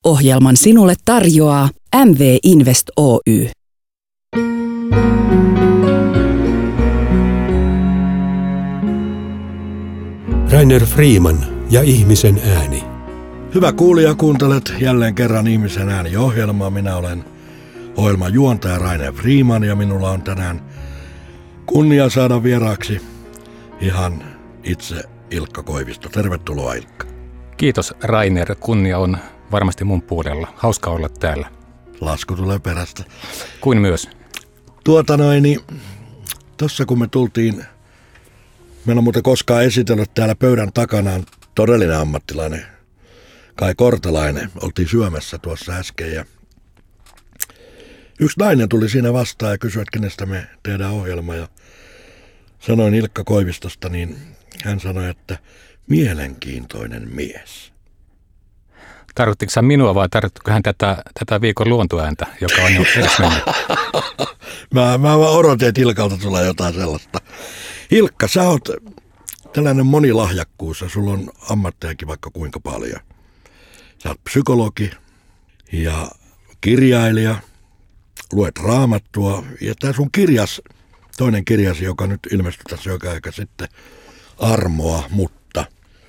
Ohjelman sinulle tarjoaa MV Invest Oy. Rainer Freeman ja ihmisen ääni. Hyvä kuulija, kuuntelet jälleen kerran Ihmisen ääni-ohjelmaa. Minä olen ohjelman juontaja Rainer Freeman ja minulla on tänään kunnia saada vieraaksi ihan itse Ilkka Koivisto. Tervetuloa, Ilkka. Kiitos, Rainer. Kunnia on varmasti mun puolella. Hauska olla täällä. Lasku tulee perästä. Kuin myös. Tuossa kun me tultiin, meillä on muuten koskaan esitellyt täällä pöydän takanaan todellinen ammattilainen, Kai Kortelainen. Oltiin syömässä tuossa äsken ja yksi nainen tuli siinä vastaan ja kysyi, että kenestä me tehdään ohjelma. Ja sanoin Ilkka Koivistosta, niin hän sanoi, että mielenkiintoinen mies. Tarkoittiko sä minua vai tarkoittiko hän tätä viikon luontoääntä, joka on jo edes mennyt? Mä odotin, että Ilkalta tulee jotain sellaista. Ilkka, sä oot tällainen monilahjakkuus ja sulla on ammattejakin vaikka kuinka paljon. Sä oot psykologi ja kirjailija, luet raamattua ja tää sun toinen kirjasi, joka nyt ilmestyi tässä joka aika sitten, Armoa, mutta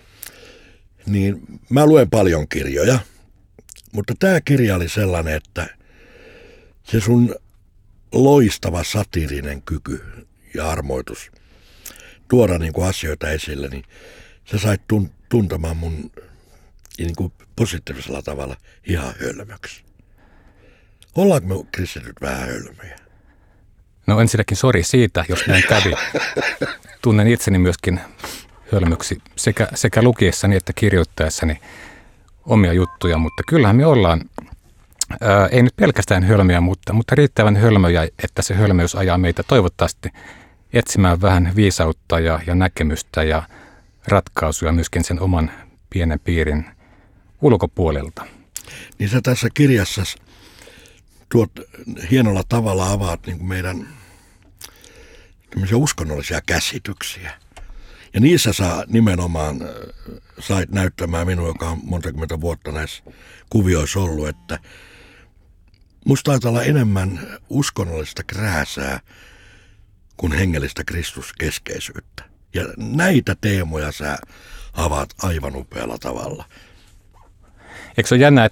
niin mä luen paljon kirjoja, mutta tämä kirja oli sellainen, että se sun loistava satiirinen kyky ja armoitus tuoda niin kuin asioita esille, niin sä sait tuntemaan mun niin kuin positiivisella tavalla ihan hölmöksi. Ollaanko me kristityt vähän hölmöjä? No ensinnäkin sori siitä, jos näin kävi. Tunnen itseni myöskin hölmöksi sekä lukiessani että kirjoittaessani omia juttuja, mutta kyllähän me ollaan, ei nyt pelkästään hölmöjä, mutta riittävän hölmöjä, että se hölmöys ajaa meitä toivottavasti etsimään vähän viisautta ja näkemystä ja ratkaisuja myöskin sen oman pienen piirin ulkopuolelta. Niin sä tässä kirjassa tuot hienolla tavalla avaat niin kuin meidän tämmöisiä uskonnollisia käsityksiä. Ja niissä nimenomaan sait näyttämään minua, joka on monta kymmentä vuotta näissä kuvioissa ollut, että musta taitaa olla enemmän uskonnollista krääsää kuin hengellistä kristuskeskeisyyttä. Ja näitä teemoja sä avaat aivan upealla tavalla. Eikö se ole jännä,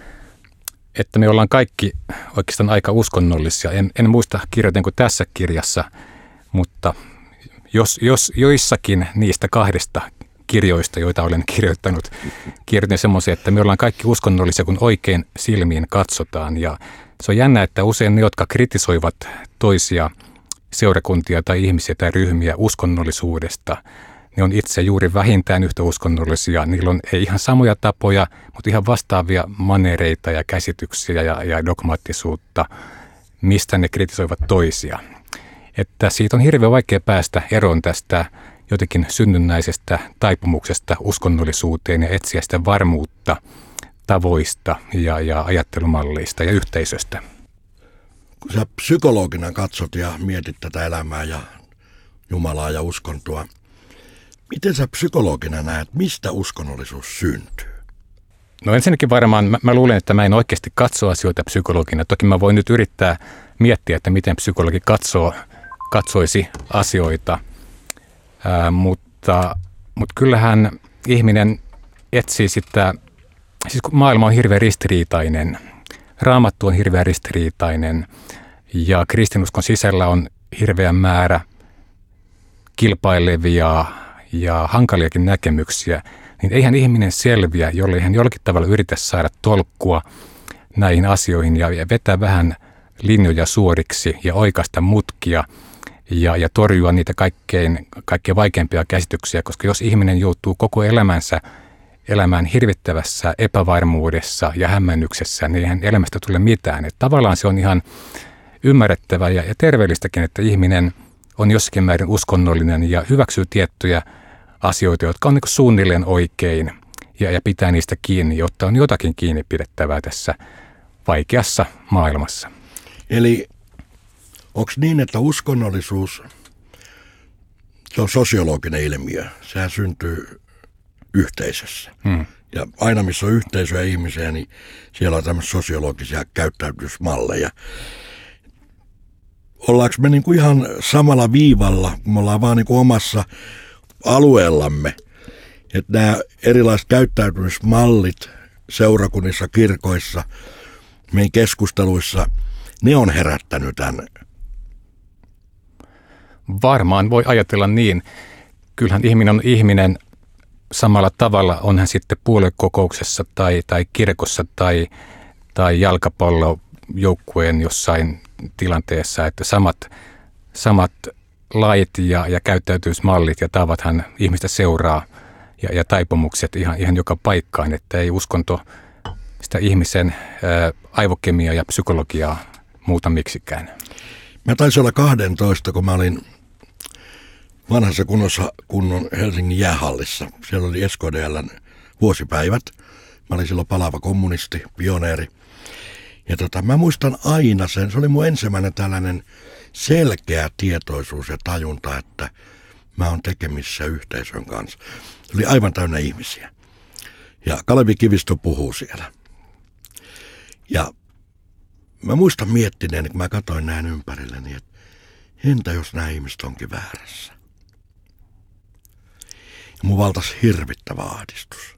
että me ollaan kaikki oikeastaan aika uskonnollisia? En muista kirjoitinko tässä kirjassa, mutta jos joissakin niistä kahdesta kirjoista, joita olen kirjoittanut, kirjoitin semmoisia, että me ollaan kaikki uskonnollisia, kun oikein silmiin katsotaan. Ja se on jännä, että usein ne, jotka kritisoivat toisia seurakuntia tai ihmisiä tai ryhmiä uskonnollisuudesta, ne on itse juuri vähintään yhtä uskonnollisia. Niillä on ei ihan samoja tapoja, mutta ihan vastaavia manereita ja käsityksiä ja dogmaattisuutta, mistä ne kritisoivat toisia. Että siitä on hirveän vaikea päästä eroon tästä jotenkin synnynnäisestä taipumuksesta uskonnollisuuteen ja etsiä sitä varmuutta tavoista ja ajattelumalleista ja yhteisöstä. Kun sä psykologina katsot ja mietit tätä elämää ja Jumalaa ja uskontoa, miten sä psykologina näet, mistä uskonnollisuus syntyy? No ensinnäkin varmaan mä luulen, että mä en oikeasti katso asioita psykologina. Toki mä voin nyt yrittää miettiä, että miten psykologi katsoisi asioita, mutta kyllähän ihminen etsii sitä, siis kun maailma on hirveän ristiriitainen, Raamattu on hirveän ristiriitainen ja kristinuskon sisällä on hirveän määrä kilpailevia ja hankaliakin näkemyksiä, niin eihän ihminen selviä, jollei hän jollakin tavalla yritä saada tolkkua näihin asioihin ja vetää vähän linjoja suoriksi ja oikaista mutkia ja torjua niitä kaikkein vaikeimpia käsityksiä, koska jos ihminen joutuu koko elämänsä elämään hirvittävässä epävarmuudessa ja hämmennyksessä, niin eihän elämästä tule mitään. Että tavallaan se on ihan ymmärrettävää ja terveellistäkin, että ihminen on jossakin määrin uskonnollinen ja hyväksyy tiettyjä asioita, jotka on niin kuin suunnilleen oikein ja pitää niistä kiinni, jotta on jotakin kiinni pidettävää tässä vaikeassa maailmassa. Eli onko niin, että uskonnollisuus, se on sosiologinen ilmiö, sehän syntyy yhteisössä. Ja aina missä on yhteisöä ihmisiä, niin siellä on tämmöisiä sosiologisia käyttäytymismalleja. Ollaanko me niin kuin ihan samalla viivalla, kun me ollaan vaan niin kuin omassa alueellamme. Että nämä erilaiset käyttäytymismallit seurakunnissa, kirkoissa, meidän keskusteluissa, ne on herättänyt tämän. Varmaan voi ajatella niin. Kyllähän ihminen on ihminen samalla tavalla, on hän sitten puoluekokouksessa tai kirkossa tai jalkapallojoukkueen jossain tilanteessa, että samat lait ja käyttäytymismallit ja tavathan ihmistä seuraa ja taipumukset ihan joka paikkaan, että ei uskonto sitä ihmisen aivokemiaa ja psykologiaa muuta miksikään. Mä taisin olla 12, kun mä olin vanhassa kunnon Helsingin jäähallissa. Siellä oli SKDL:n vuosipäivät. Mä olin silloin palava kommunisti, pioneeri. Ja mä muistan aina sen, se oli mun ensimmäinen tällainen selkeä tietoisuus ja tajunta, että mä oon tekemissä yhteisön kanssa. Se oli aivan täynnä ihmisiä. Ja Kalevi Kivistö puhuu siellä. Ja mä muistan miettineeni, kun mä katsoin näin ympärilleni, että entä jos nämä ihmiset onkin väärässä? Ja mun valtasi hirvittävä ahdistus.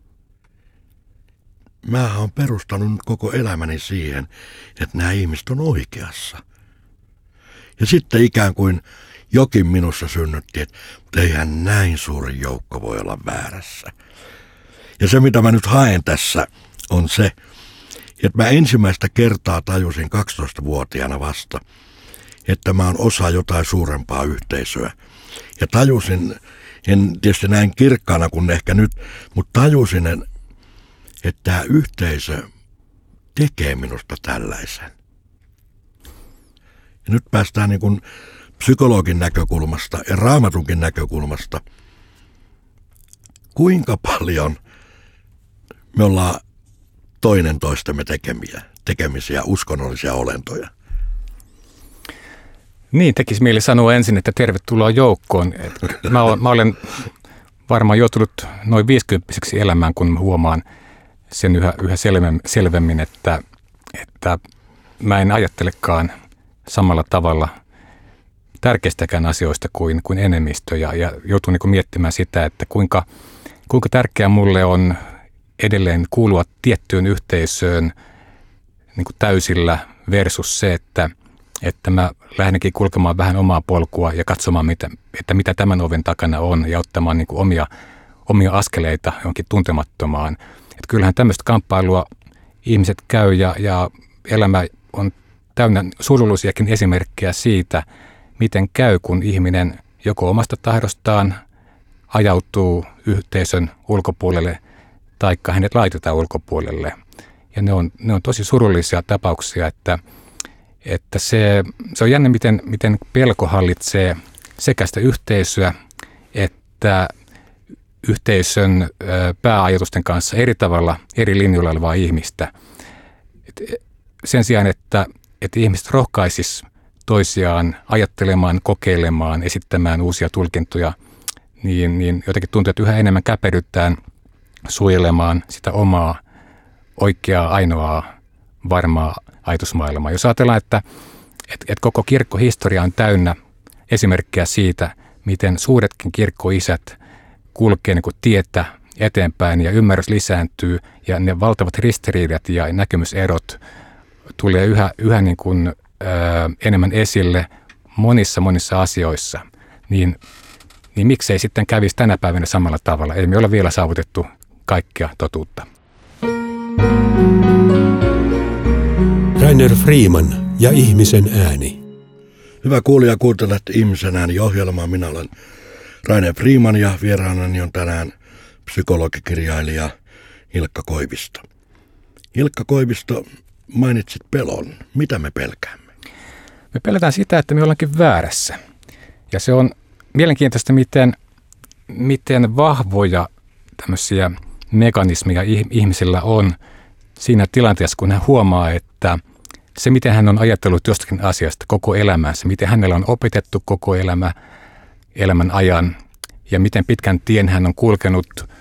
Mä oon perustanut nyt koko elämäni siihen, että nämä ihmiset on oikeassa. Ja sitten ikään kuin jokin minussa synnytti, että eihän näin suuri joukko voi olla väärässä. Ja se, mitä mä nyt haen tässä, on se, että mä ensimmäistä kertaa tajusin 12-vuotiaana vasta, että mä oon osa jotain suurempaa yhteisöä. Ja tajusin, en tietysti näin kirkkaana kuin ehkä nyt, mutta tajusin, että tämä yhteisö tekee minusta tällaisen. Ja nyt päästään niin kuin psykologin näkökulmasta ja Raamatunkin näkökulmasta, kuinka paljon me ollaan toinen toistemme tekemisiä uskonnollisia olentoja. Niin, tekisi mieli sanoa ensin, että tervetuloa joukkoon. Mä olen varmaan joutunut noin 50-vuotiaaksi elämään, kun huomaan sen yhä selvemmin, että mä en ajattelekaan samalla tavalla tärkeistäkään asioista kuin enemmistö. Ja joutun niin miettimään sitä, että kuinka tärkeää mulle on edelleen kuulua tiettyyn yhteisöön niin kuin täysillä versus se, että mä lähdenkin kulkemaan vähän omaa polkua ja katsomaan, mitä tämän oven takana on ja ottamaan niin kuin omia askeleita jonkin tuntemattomaan. Että kyllähän tämmöistä kamppailua ihmiset käy ja elämä on täynnä surullisiakin esimerkkejä siitä, miten käy, kun ihminen joko omasta tahdostaan ajautuu yhteisön ulkopuolelle taikka hänet laitetaan ulkopuolelle. Ja ne on tosi surullisia tapauksia, että se on jännä, miten pelko hallitsee sekä sitä yhteisöä että yhteisön pääajatusten kanssa eri tavalla eri linjoilla olevaa ihmistä. Sen sijaan, että ihmiset rohkaisis toisiaan ajattelemaan, kokeilemaan, esittämään uusia tulkintoja, niin jotenkin tuntuu, että yhä enemmän käperyttään suojelemaan sitä omaa oikeaa, ainoaa, varmaa ajatusmaailmaa. Jos ajatellaan, että koko kirkkohistoria on täynnä esimerkkejä siitä, miten suuretkin kirkkoisät kulkee niin kuin tietä eteenpäin ja ymmärrys lisääntyy ja ne valtavat ristiriidat ja näkemyserot tulee yhä niin kuin, enemmän esille monissa asioissa, niin miksei sitten kävisi tänä päivänä samalla tavalla? Ei me ole vielä saavutettu kaikkea totuutta. Rainer Freeman ja ihmisen ääni. Hyvä kuulija, kuuntelet Ihmisen ääni -ohjelmaa. Minä olen Rainer Freeman ja vieraanani on tänään psykologikirjailija Hilkka Koivisto. Hilkka Koivisto, mainitsit pelon. Mitä me pelkäämme? Me pelätään sitä, että me ollaankin väärässä. Ja se on mielenkiintoista, miten vahvoja tämmöisiä mekanismeja ihmisillä on siinä tilanteessa, kun hän huomaa, että se, miten hän on ajatellut jostakin asiasta koko elämänsä, miten hänellä on opetettu koko elämän ajan ja miten pitkän tien hän on kulkenut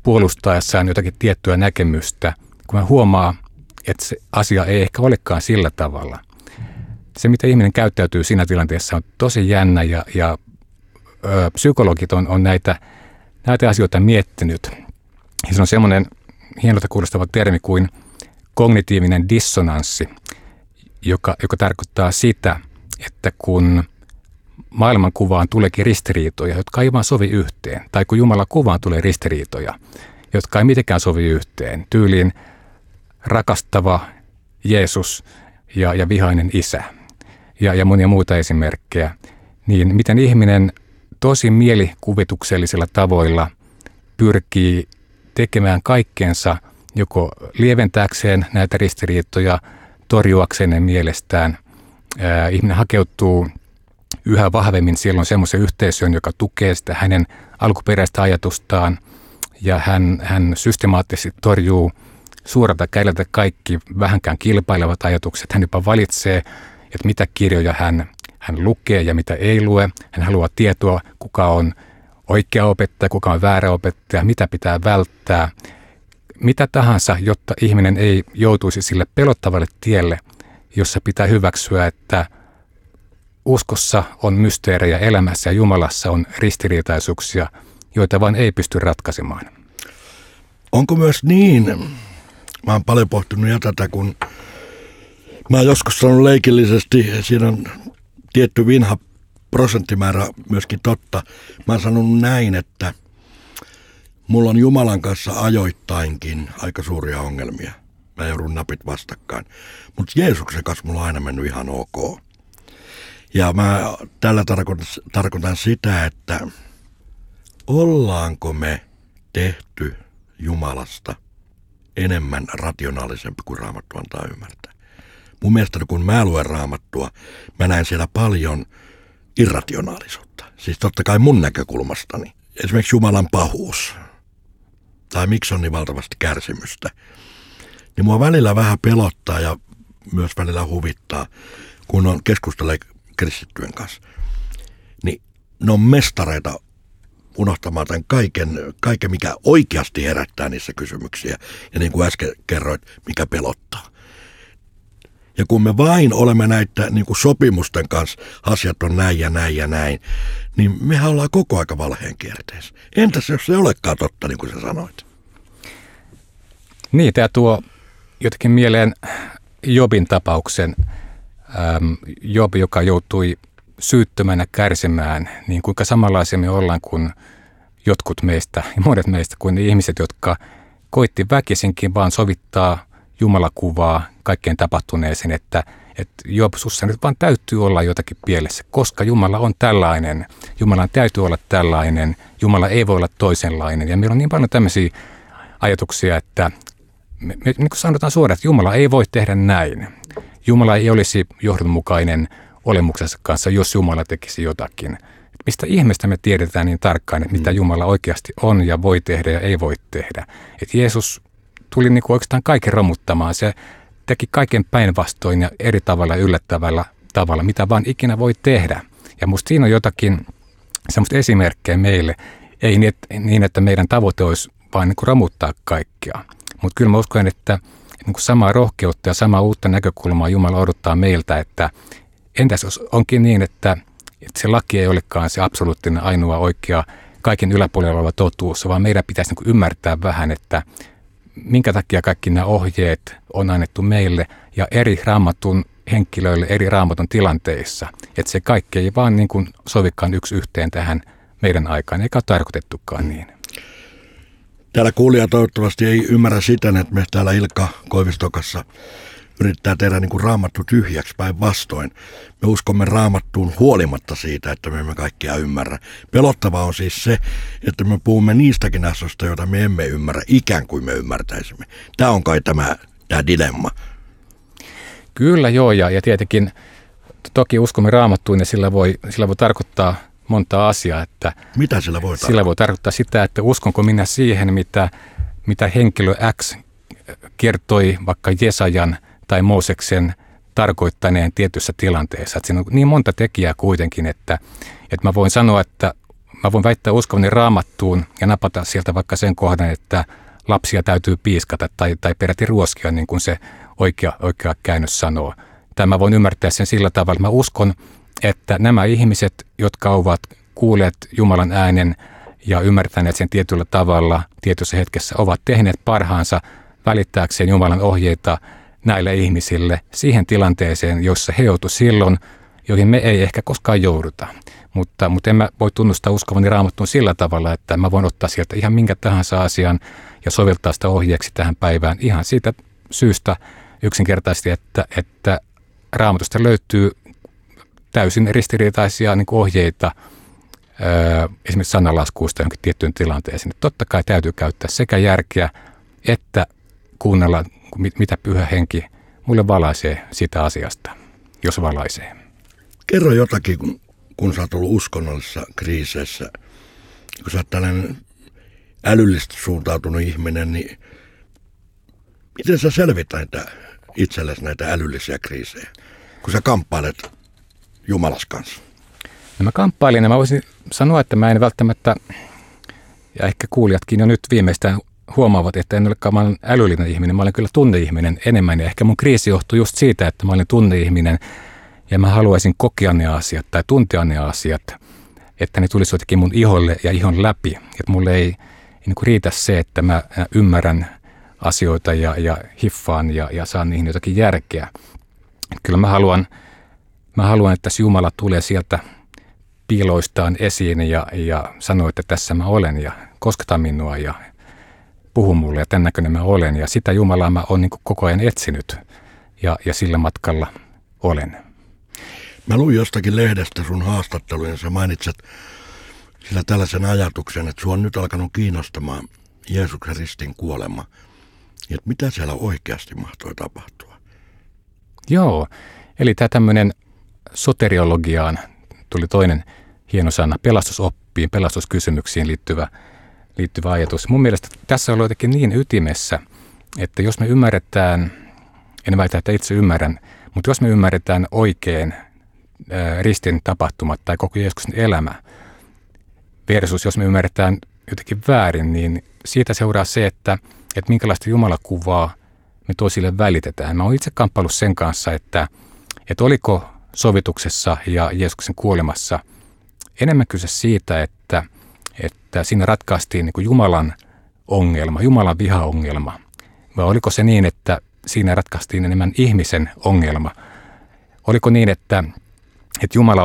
puolustaessaan jotakin tiettyä näkemystä, kun mä huomaa, että se asia ei ehkä olekaan sillä tavalla. Se, miten ihminen käyttäytyy siinä tilanteessa, on tosi jännä ja psykologit on näitä asioita miettinyt. Ja se on semmoinen hienolta kuulostava termi kuin kognitiivinen dissonanssi, joka tarkoittaa sitä, että kun maailmankuvaan tuleekin ristiriitoja, jotka ei vaan sovi yhteen, tai kun Jumalan kuvaan tulee ristiriitoja, jotka ei mitenkään sovi yhteen, tyyliin rakastava Jeesus ja vihainen isä ja monia muita esimerkkejä, niin miten ihminen tosi mielikuvituksellisilla tavoilla pyrkii tekemään kaikkensa joko lieventääkseen näitä ristiriitoja, torjuakseen ne mielestään. Ihminen hakeutuu yhä vahvemmin silloin semmoisen yhteisöön, joka tukee sitä hänen alkuperäistä ajatustaan, ja hän systemaattisesti torjuu suoralta kädeltä kaikki vähänkään kilpailevat ajatukset. Hän jopa valitsee, että mitä kirjoja hän lukee ja mitä ei lue. Hän haluaa tietoa, kuka on oikea opettaja, kuka on väärä opettaja, mitä pitää välttää. Mitä tahansa, jotta ihminen ei joutuisi sille pelottavalle tielle, jossa pitää hyväksyä, että uskossa on mysteerejä elämässä ja Jumalassa on ristiriitaisuuksia, joita vaan ei pysty ratkaisemaan. Onko myös niin, mä oon paljon pohtinut jo tätä, kun mä oon joskus sanonut leikillisesti, siinä on tietty vinha prosenttimäärä myöskin totta. Mä oon sanonut näin, että mulla on Jumalan kanssa ajoittainkin aika suuria ongelmia. Mä joudun napit vastakkain. Mutta Jeesuksen kanssa mulla on aina mennyt ihan ok. Ja mä tällä tarkoitan sitä, että ollaanko me tehty Jumalasta enemmän rationaalisempi kuin Raamattu antaa ymmärtää. Mun mielestä kun mä luen Raamattua, mä näen siellä paljon irrationaalisuutta. Siis totta kai mun näkökulmastani. Esimerkiksi Jumalan pahuus. Tai miksi on niin valtavasti kärsimystä. Niin mua välillä vähän pelottaa ja myös välillä huvittaa, kun on keskustelee kristittyjen kanssa. Niin ne on mestareita unohtamaan tämän kaiken, mikä oikeasti herättää niissä kysymyksiä. Ja niin kuin äsken kerroit, mikä pelottaa. Ja kun me vain olemme näitä niin kuin sopimusten kanssa, asiat on näin ja näin ja näin, niin mehän ollaan koko aika valheen kierteessä. Entäs jos se ei olekaan totta, niin kuin sä sanoit? Niin, tämä tuo jotenkin mieleen Jobin tapauksen. Job, joka joutui syyttömänä kärsimään, niin kuinka samanlaisia me ollaan kuin jotkut meistä ja monet meistä kuin ne ihmiset, jotka koitti väkisinkin vaan sovittaa Jumalakuvaa kaikkeen tapahtuneeseen, että Job, sussa nyt vaan täytyy olla jotakin pielessä, koska Jumala on tällainen, Jumalan täytyy olla tällainen, Jumala ei voi olla toisenlainen. Ja meillä on niin paljon tämmöisiä ajatuksia, että me niin kuin sanotaan suoraan, että Jumala ei voi tehdä näin. Jumala ei olisi johdonmukainen olemuksensa kanssa, jos Jumala tekisi jotakin. Mistä ihmeestä me tiedetään niin tarkkaan, että mitä Jumala oikeasti on ja voi tehdä ja ei voi tehdä. Että Jeesus tuli niin kuin oikeastaan kaiken romuttamaan. Se teki kaiken päinvastoin ja eri tavalla yllättävällä tavalla, mitä vaan ikinä voi tehdä. Ja musta siinä on jotakin semmoista esimerkkejä meille. Ei niin, että meidän tavoite olisi vaan niin kuin romuttaa kaikkea. Mutta kyllä mä uskon, että niin kuin samaa rohkeutta ja samaa uutta näkökulmaa Jumala odottaa meiltä, että entäs jos onkin niin, että se laki ei olekaan se absoluuttinen ainoa oikea kaiken yläpuolella oleva totuus, vaan meidän pitäisi niin kuin ymmärtää vähän, että minkä takia kaikki nämä ohjeet on annettu meille ja eri Raamatun henkilöille eri Raamatun tilanteissa. Että se kaikki ei vaan niin kuin sovikaan yksi yhteen tähän meidän aikaan, eikä ole tarkoitettukaan niin. Täällä kuulija toivottavasti ei ymmärrä sitä, että me täällä Ilkka Koivistokassa yrittää tehdä niin kuin Raamattu tyhjäksi päinvastoin. Me uskomme Raamattuun huolimatta siitä, että me emme kaikkia ymmärrä. Pelottavaa on siis se, että me puhumme niistäkin asioista, joita me emme ymmärrä, ikään kuin me ymmärtäisimme. Tämä on kai tämä dilemma. Kyllä joo, ja tietenkin toki uskomme Raamattuun ja sillä voi tarkoittaa monta asiaa. Että mitä sillä voi tarkoittaa? Sillä voi tarkoittaa sitä, että uskonko minä siihen, mitä henkilö X kertoi vaikka Jesajan tai Mooseksen tarkoittaneen tietyssä tilanteessa. Että siinä on niin monta tekijää kuitenkin, että mä voin sanoa, että mä voin väittää uskovani Raamattuun ja napata sieltä vaikka sen kohdan, että lapsia täytyy piiskata tai peräti ruoskia, niin kuin se oikea käännös sanoo. Tai mä voin ymmärtää sen sillä tavalla, että mä uskon, että nämä ihmiset, jotka ovat kuulleet Jumalan äänen ja ymmärtäneet sen tietyllä tavalla tietyssä hetkessä, ovat tehneet parhaansa välittääkseen Jumalan ohjeita näille ihmisille siihen tilanteeseen, jossa he joutuivat silloin, joihin me ei ehkä koskaan jouduta. Mutta en mä voi tunnustaa uskovani Raamattuun sillä tavalla, että mä voin ottaa sieltä ihan minkä tahansa asian ja soveltaa sitä ohjeeksi tähän päivään ihan siitä syystä yksinkertaisesti, että Raamatusta löytyy täysin ristiriitaisia niin kuin ohjeita esimerkiksi sananlaskuista johonkin tiettyyn tilanteeseen. Totta kai täytyy käyttää sekä järkeä että kuunnella, mitä Pyhä Henki mulle valaisee siitä asiasta, jos valaisee. Kerro jotakin, kun sä oot ollut uskonnollisissa kriiseissä. Kun sä oot tällainen älyllisesti suuntautunut ihminen, niin miten sä selvität itsellesi näitä älyllisiä kriisejä, kun sä kamppailet Jumalas kanssa? No mä kamppailin ja mä voisin sanoa, että mä en välttämättä, ja ehkä kuulijatkin jo nyt viimeistään huomaavat, että en olekaan älyllinen ihminen, mä olen kyllä tunneihminen enemmän. Ja ehkä mun kriisi johtuu just siitä, että mä olen tunneihminen ja mä haluaisin kokea ne asiat tai tuntea ne asiat, että ne tulisi jotenkin mun iholle ja ihon läpi. Että mulle ei niin kuin riitä se, että mä ymmärrän asioita ja hiffaan ja saan niihin jotakin järkeä. Kyllä mä haluan, että Jumala tulee sieltä piiloistaan esiin ja sanoo, että tässä mä olen ja kosketa minua ja puhu mulle ja tämän näköinen mä olen. Ja sitä Jumalaa mä oon niin kuin koko ajan etsinyt ja sillä matkalla olen. Mä luin jostakin lehdestä sun haastatteluja ja sä mainitset sillä tällaisen ajatuksen, että sua on nyt alkanut kiinnostamaan Jeesuksen ristin kuolema. Että mitä siellä oikeasti mahtoi tapahtua? Joo, eli tämä tämmöinen soteriologiaan tuli toinen hieno sana, pelastusoppiin, pelastuskysymyksiin liittyvä ajatus. Mun mielestä tässä on jotenkin niin ytimessä, että jos me ymmärretään, en väitä, että itse ymmärrän, mutta jos me ymmärretään oikein ristin tapahtumat tai koko Jeesuksen elämä versus jos me ymmärretään jotenkin väärin, niin siitä seuraa se, että minkälaista Jumalakuvaa me toisille välitetään. Mä oon itse kamppaillut sen kanssa, että oliko sovituksessa ja Jeesuksen kuolemassa enemmän kyse siitä, että siinä ratkaistiin niin kuin Jumalan ongelma, Jumalan vihaongelma. Vai oliko se niin, että siinä ratkaistiin enemmän ihmisen ongelma? Oliko niin, että Jumala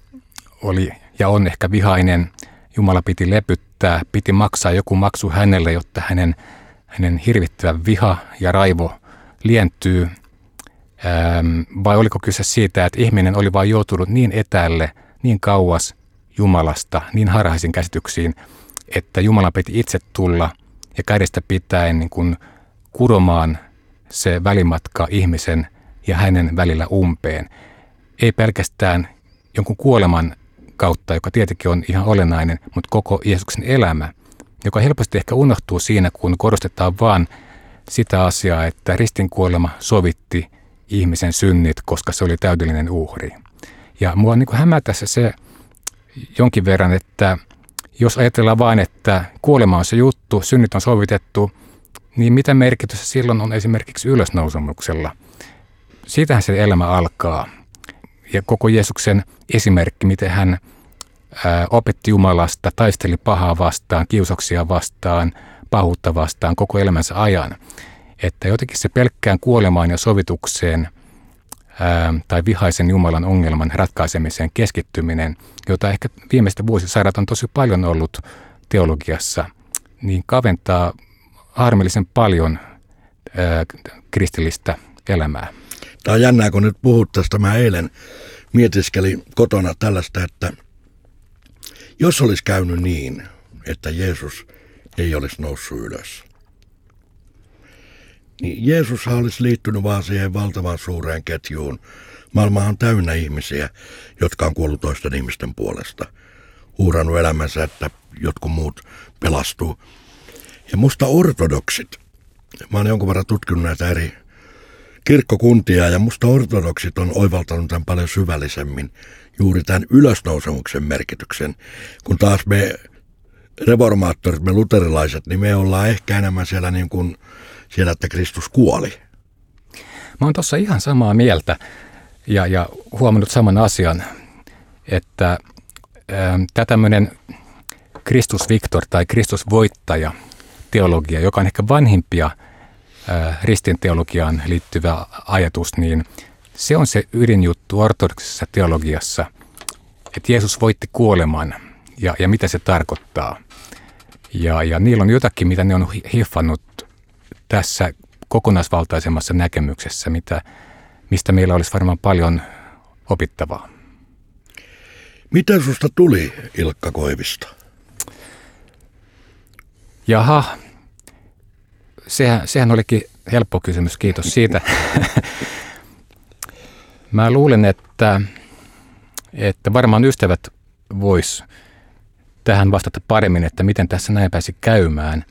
oli ja on ehkä vihainen, Jumala piti lepyttää, piti maksaa joku maksu hänelle, jotta hänen hirvittävä viha ja raivo lientyy? Vai oliko kyse siitä, että ihminen oli vain joutunut niin etäälle, niin kauas Jumalasta, niin harhaisiin käsityksiin, että Jumala piti itse tulla ja kädestä pitäen niin kuin kuromaan se välimatka ihmisen ja hänen välillä umpeen. Ei pelkästään jonkun kuoleman kautta, joka tietenkin on ihan olennainen, mutta koko Jeesuksen elämä, joka helposti ehkä unohtuu siinä, kun korostetaan vaan sitä asiaa, että ristin kuolema sovitti ihmisen synnit, koska se oli täydellinen uhri. Ja mua niin kuin hämätä se jonkin verran, että jos ajatellaan vain, että kuolema on se juttu, synnit on sovitettu, niin mitä merkitystä silloin on esimerkiksi ylösnousemuksella? Siitähän se elämä alkaa. Ja koko Jeesuksen esimerkki, miten hän opetti Jumalasta, taisteli pahaa vastaan, kiusauksia vastaan, pahuutta vastaan koko elämänsä ajan. Että jotenkin se pelkkään kuolemaan ja sovitukseen tai vihaisen Jumalan ongelman ratkaisemiseen keskittyminen, jota ehkä viimeistä vuosisadat on tosi paljon ollut teologiassa, niin kaventaa harmillisen paljon kristillistä elämää. Tämä on jännää, kun nyt puhut tästä. Mä eilen mietiskelin kotona tällaista, että jos olisi käynyt niin, että Jeesus ei olisi noussut ylös, niin Jeesushan olisi liittynyt vaan siihen valtavan suureen ketjuun. Maailma on täynnä ihmisiä, jotka on kuollut toisten ihmisten puolesta. Uhrannut elämänsä, että jotkut muut pelastuu. Ja musta ortodoksit, mä oon jonkun verran tutkinut näitä eri kirkkokuntia ja musta ortodoksit on oivaltanut tämän paljon syvällisemmin juuri tämän ylösnousemuksen merkityksen, kun taas me reformaattorit, me luterilaiset, niin me ollaan ehkä enemmän siellä niin kuin siellä, että Kristus kuoli. Mä oon tuossa ihan samaa mieltä ja huomannut saman asian, että tämä tämmöinen Kristus Victor tai Kristus voittaja teologia, joka on ehkä vanhimpia ristinteologiaan liittyvä ajatus, niin se on se ydinjuttu ortodoksisessa teologiassa, että Jeesus voitti kuoleman ja mitä se tarkoittaa. Ja niillä on jotakin, mitä ne on hiffannut tässä kokonaisvaltaisemmassa näkemyksessä, mistä meillä olisi varmaan paljon opittavaa. Mitä susta tuli Ilkka Koivisto? Jaha, sehän olikin helppo kysymys, kiitos siitä. Mä luulen, että varmaan ystävät vois tähän vastata paremmin, että miten tässä näin pääsi käymään.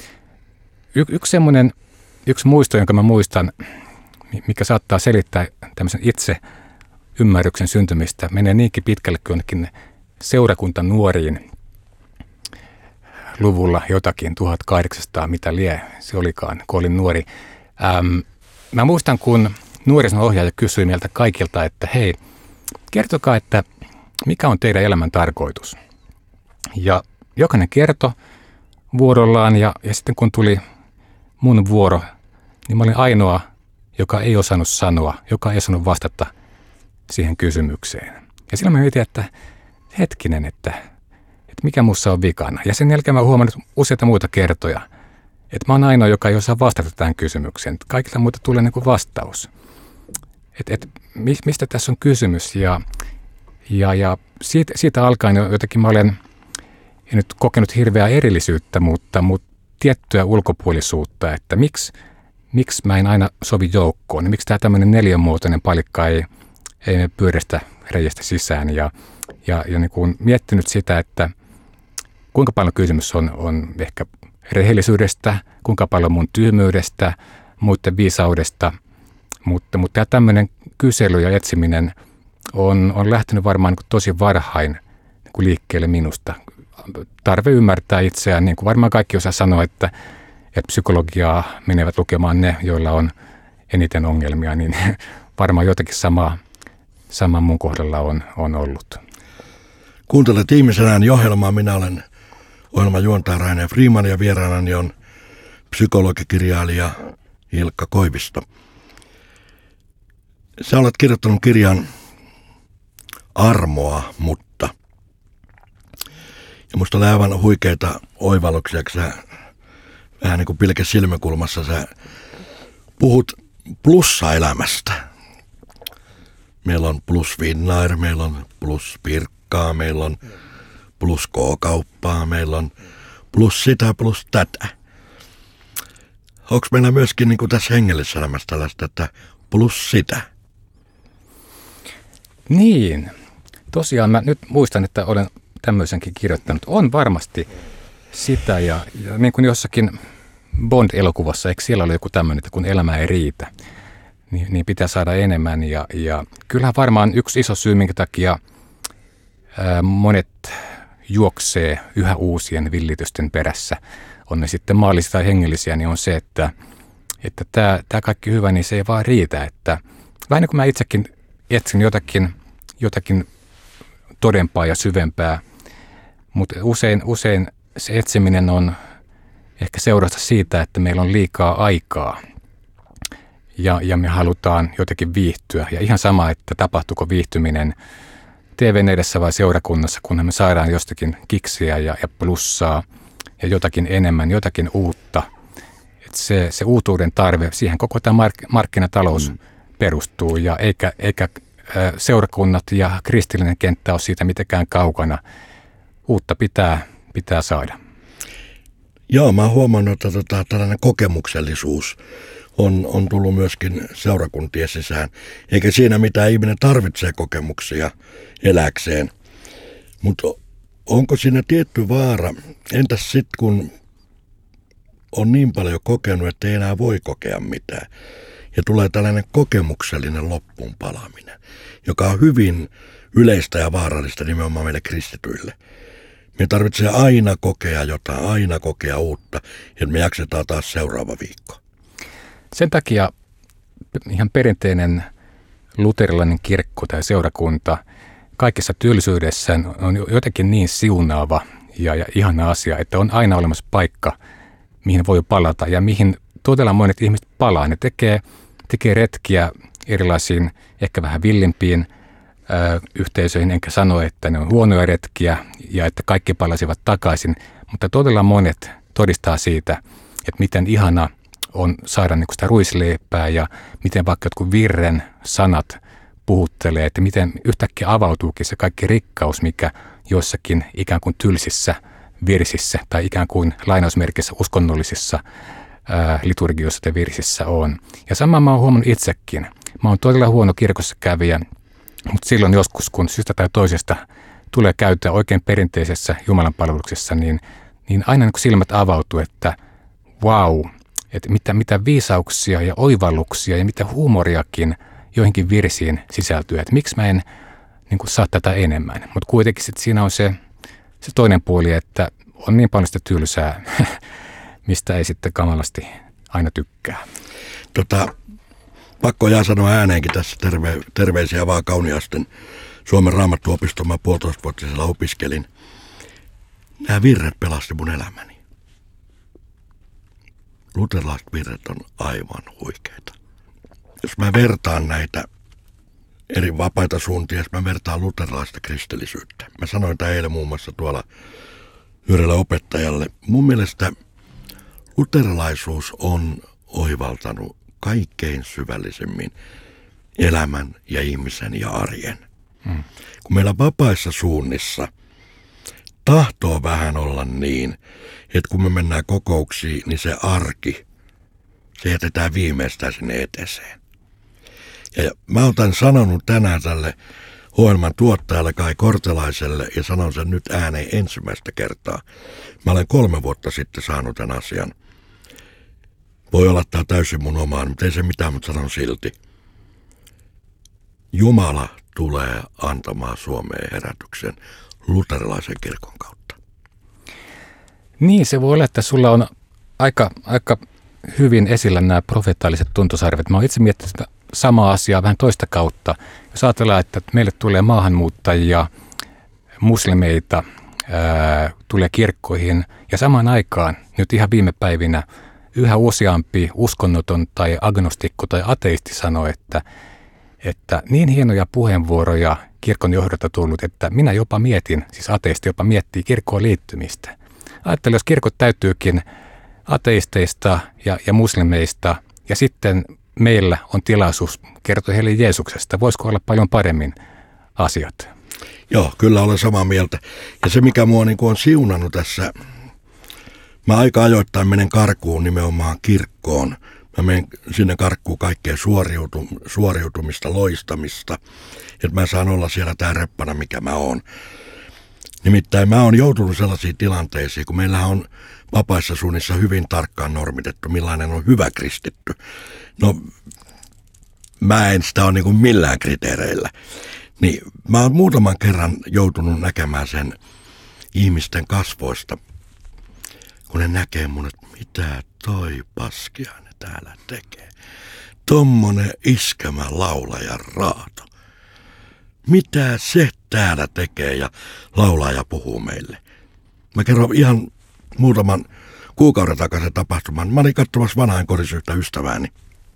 Yksi muisto, jonka mä muistan, mikä saattaa selittää tämmöisen itse ymmärryksen syntymistä, menee niinkin pitkälle kuin jonnekin seurakuntanuoriin luvulla jotakin 1800, mitä lie se olikaan, kun olin nuori. Mä muistan, kun nuorison ohjaaja kysyi meiltä kaikilta, että hei, kertokaa, että mikä on teidän elämän tarkoitus. Ja jokainen kertoi vuorollaan ja sitten kun tuli mun vuoro, niin mä olin ainoa, joka ei osannut sanoa, joka ei osannut vastata siihen kysymykseen. Ja silloin mä mietin, että hetkinen, että mikä musta on vikana. Ja sen jälkeen mä oon huomannut useita muita kertoja, että mä oon ainoa, joka ei osaa vastata tähän kysymykseen. Kaikilta muita tulee niin kuin vastaus. Mistä tässä on kysymys? Ja siitä alkaen jotenkin mä olen en nyt kokenut hirveää erillisyyttä, mutta tiettyä ulkopuolisuutta, että miksi mä en aina sovi joukkoon. Miksi tämä tämmöinen neliönmuotoinen palikka ei mene pyörästä reiästä sisään. Ja niin kuin miettinyt sitä, että kuinka paljon kysymys on ehkä rehellisyydestä, kuinka paljon mun tyhmyydestä, muiden viisaudesta. Mutta tämä tämmöinen kysely ja etsiminen on lähtenyt varmaan niin kuin tosi varhain niin kuin liikkeelle minusta. Tarve ymmärtää itseään, niin kuin varmaan kaikki osaa sanoa, että psykologiaa menevät lukemaan ne, joilla on eniten ongelmia, niin varmaan jotakin sama mun kohdalla on ollut. Kuuntelet Ihmisen ääni -ohjelmaa. Minä olen ohjelman juontaja Rainer Freeman ja vieraanani on psykologikirjailija Ilkka Koivisto. Sä olet kirjoittanut kirjan Armoa, mutta. Ja musta oli aivan huikeita oivalluksia, kun sä vähän niin kuin pilke silmäkulmassa sä puhut plussaelämästä. Meillä on plus Finnair, meillä on plus Pirkkaa, meillä on plus K-kauppaa, meillä on plus sitä, plus tätä. Onko meillä myöskin niin kuin tässä hengellisessä elämässä tällaista, että plus sitä? Niin. Tosiaan mä nyt muistan, että olen tämmöisenkin kirjoittanut. On varmasti sitä ja niin kuin jossakin Bond-elokuvassa, eikö siellä ole joku tämmöinen, että kun elämä ei riitä, niin pitää saada enemmän. Ja kyllähän varmaan yksi iso syy, minkä takia monet juoksee yhä uusien villitysten perässä, on ne sitten maallisia tai hengellisiä, niin on se, että tämä kaikki hyvä, niin se ei vaan riitä. Että vähän niin kuin mä itsekin etsin jotakin todempaa ja syvempää, mutta usein se etsiminen on ehkä seurausta siitä, että meillä on liikaa aikaa ja me halutaan jotenkin viihtyä. Ja ihan sama, että tapahtuuko viihtyminen TV:n edessä vai seurakunnassa, kunhan me saadaan jostakin kiksiä ja plussaa ja jotakin enemmän, jotakin uutta. Et se uutuuden tarve, siihen koko tämä markkinatalous perustuu ja eikä seurakunnat ja kristillinen kenttä ole siitä mitenkään kaukana. Uutta pitää saada. Joo, mä oon huomannut, että tällainen kokemuksellisuus on tullut myöskin seurakuntien sisään. Eikä siinä mitään, ihminen tarvitsee kokemuksia eläkseen. Mutta onko siinä tietty vaara? Entäs sitten, kun on niin paljon kokenut, että ei enää voi kokea mitään? ja tulee tällainen kokemuksellinen loppuun palaaminen, joka on hyvin yleistä ja vaarallista nimenomaan meille kristityille. Me tarvitsee aina kokea jotain, aina kokea uutta, että me jaksetaan taas seuraava viikko. Sen takia ihan perinteinen luterilainen kirkko tai seurakunta kaikessa tylsyydessään on jotenkin niin siunaava ja ihana asia, että on aina olemassa paikka, mihin voi palata ja mihin todella monet ihmiset palaa. Ne tekee retkiä erilaisiin, ehkä vähän villimpiin yhteisöihin, enkä sano, että ne on huonoja retkiä ja että kaikki palasivat takaisin, mutta todella monet todistaa siitä, että miten ihana on saada niin kuin sitä ruisleipää ja miten vaikka jotkut virren sanat puhuttelee, että miten yhtäkkiä avautuukin se kaikki rikkaus, mikä joissakin ikään kuin tylsissä virsissä tai ikään kuin lainausmerkissä uskonnollisissa liturgioissa tai virsissä on. Ja sama mä oon huomannut itsekin. Mä oon todella huono kirkossa kävijä, mutta silloin joskus, kun syystä tai toisesta tulee käyttää oikein perinteisessä jumalanpalveluksessa, niin aina niin kuin silmät avautuu, että vau, että mitä viisauksia ja oivalluksia ja mitä huumoriakin joihinkin virsiin sisältyy, että miksi mä en niin kuin saa tätä enemmän. Mutta kuitenkin sit siinä on se toinen puoli, että on niin paljon sitä tylsää, mistä ei sitten kamalasti aina tykkää. Pakko jää sanoa ääneenkin tässä terveisiä vaan Kauniaisten Suomen Raamattuopistoon. Mä 1,5-vuotisella opiskelin. Nämä virret pelasti mun elämäni. Luterilaiset virret on aivan huikeita. Jos mä vertaan näitä eri vapaita suuntia, jos mä vertaan luterilaista kristillisyyttä. Mä sanoin tämän eilen muun muassa tuolla yhdelle opettajalle. Mun mielestä luterilaisuus on oivaltanut kaikkein syvällisemmin elämän ja ihmisen ja arjen. Kun meillä vapaissa suunnissa tahtoo vähän olla niin, että kun me mennään kokouksiin, niin se arki, se jätetään viimeistään sinne eteeseen. Ja mä oon tämän sanonut tänään tälle ohjelman tuottajalle Kai Kortelaiselle ja sanon sen nyt ääneen ensimmäistä kertaa. Mä olen 3 vuotta sitten saanut tämän asian. Voi olla tämä täysin mun omaan, mutta ei se mitään, mutta sanon silti. Jumala tulee antamaan Suomeen herätyksen luterilaisen kirkon kautta. Niin, se voi olla, että sulla on aika hyvin esillä nämä profeettaaliset tuntosarvet. Mä oon itse miettinyt samaa asiaa vähän toista kautta. Jos ajatellaan, että meille tulee maahanmuuttajia, muslimeita, tulee kirkkoihin ja samaan aikaan nyt ihan viime päivinä yhä useampi uskonnoton tai agnostikko tai ateisti sanoo, että niin hienoja puheenvuoroja kirkon johdolta tullut, että minä jopa mietin, siis ateisti jopa miettii kirkkoon liittymistä. Ajattelen, jos kirkot täytyykin ateisteista ja muslimeista ja sitten meillä on tilaisuus kertoa heille Jeesuksesta. Voisiko olla paljon paremmin asiat? Joo, kyllä olen samaa mieltä. Ja se, mikä mua niin kuin on siunannut tässä, mä aika ajoittain menen karkuun nimenomaan kirkkoon. Mä menen sinne karkkuun kaikkea suoriutumista, loistamista, että mä saan olla siellä tää reppana, mikä mä oon. Nimittäin mä oon joutunut sellaisiin tilanteisiin, kun meillä on vapaissa suunnissa hyvin tarkkaan normitettu, millainen on hyvä kristitty. No, mä en sitä ole niin kuin millään kriteereillä. Niin mä oon muutaman kerran joutunut näkemään sen ihmisten kasvoista, kun ne näkee mun, että mitä toi paskiainen täällä tekee. Tommonen iskemä laulaja raato. Mitä se täällä tekee ja laulaa ja puhuu meille. Mä kerron ihan muutaman kuukauden takaisin tapahtuman. Mä olin katsomassa vanhainkodissa yhtä ystävääni.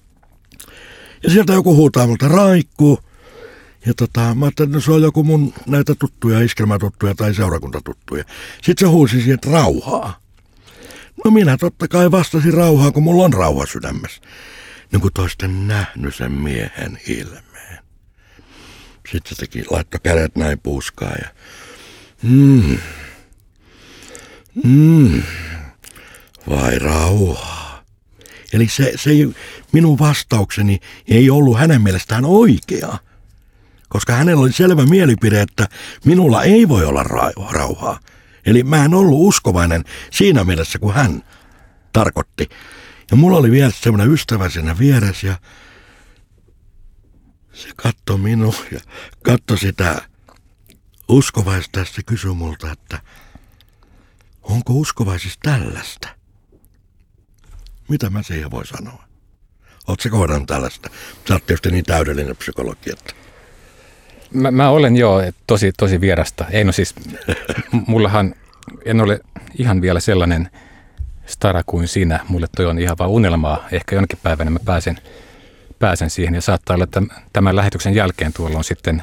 Ja sieltä joku huutaa multa Raikku. Ja mä ajattelin, että se on joku mun näitä tuttuja, iskelmätuttuja tai seurakuntatuttuja. Sitten se huusi sieltä rauhaa. No minä totta kai vastasin rauhaa, kun mulla on rauha sydämessä. Niin kuin toisten nähnyt sen miehen ilmeen. Sitten se laittoi kädet näin puuskaan ja vai rauhaa. Eli se minun vastaukseni ei ollut hänen mielestään oikea. Koska hänellä oli selvä mielipide, että minulla ei voi olla rauhaa. Eli mä en ollut uskovainen siinä mielessä, kun hän tarkoitti. Ja mulla oli vielä semmoinen ystävä siinä vieressä ja Se katsoi minua ja katsoi sitä uskovaista ja se kysyi multa, että onko uskovaisissa tällaista? Mitä mä siihen voi sanoa? Ootko kohdannut tällaista? Sä oot tietysti niin täydellinen psykologi, että... Mä olen tosi vierasta. Ei no siis, mullahan en ole ihan vielä sellainen stara kuin sinä. Mulle toi on ihan vaan unelmaa. Ehkä jonnekin päivänä mä pääsen siihen ja saattaa olla, että tämän lähetyksen jälkeen tuolla on sitten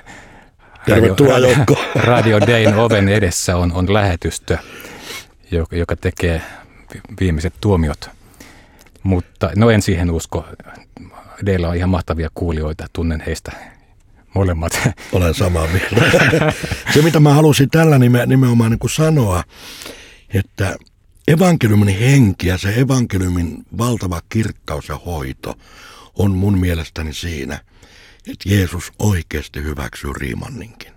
Radio Dayn oven edessä on lähetystö, joka tekee viimeiset tuomiot. Mutta no en siihen usko. Daylla on ihan mahtavia kuulijoita, tunnen heistä molemmat. Olen samaa mieltä. Se mitä mä halusin tällä nimenomaan niin kuin sanoa, että evankeliumin henki ja se evankeliumin valtava kirkkaus ja hoito on mun mielestäni siinä, että Jeesus oikeasti hyväksyy riimanninkin.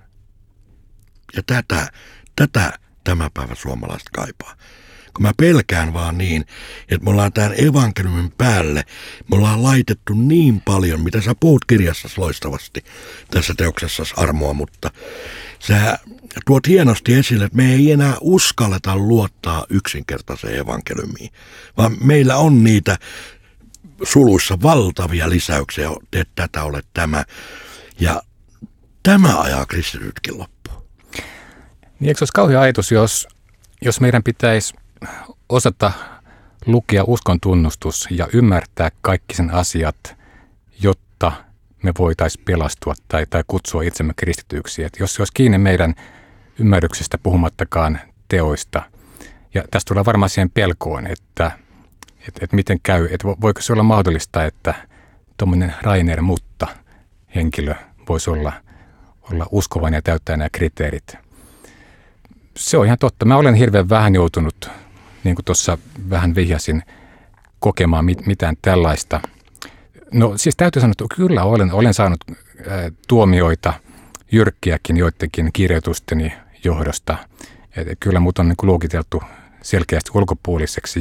Ja tätä tämä päivä suomalaiset kaipaa. Kun mä pelkään vaan niin, että me ollaan tämän evankeliumin päälle, me ollaan laitettu niin paljon, mitä sä puhut kirjassasi loistavasti tässä teoksessasi Armoa, mutta sä tuot hienosti esille, että me ei enää uskalleta luottaa yksinkertaiseen evankeliumiin, vaan meillä on niitä suluissa valtavia lisäyksiä, teet tätä, olet tämä, ja tämä ajaa kristitytkin loppuun. Niin eikö se olisi kauhea ajatus, jos meidän pitäisi osata lukea uskon tunnustus ja ymmärtää kaikki sen asiat, jotta me voitaisiin pelastua tai kutsua itsemme kristityiksi. Et jos se olisi kiinni meidän ymmärryksestä puhumattakaan teoista, ja tästä tulee varmaan siihen pelkoon, että miten käy, että voiko se olla mahdollista, että tuommoinen Rainer Mutta henkilö voisi olla uskovainen ja täyttää nämä kriteerit. Se on ihan totta. Mä olen hirveän vähän joutunut, niin kuin tuossa vähän vihjasin, kokemaan mitään tällaista. No siis täytyy sanoa, että kyllä olen saanut tuomioita jyrkkiäkin joidenkin kirjoitusteni johdosta. Että kyllä mut on niin kuin luokiteltu selkeästi ulkopuoliseksi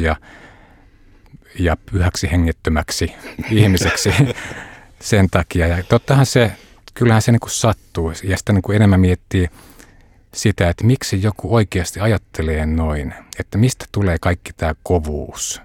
ja pyhäksi hengettömäksi ihmiseksi sen takia. Ja tottahan kyllähän se niin kuin sattuu ja sitä niin kuin enemmän miettii sitä, että miksi joku oikeasti ajattelee noin, että mistä tulee kaikki tämä kovuus.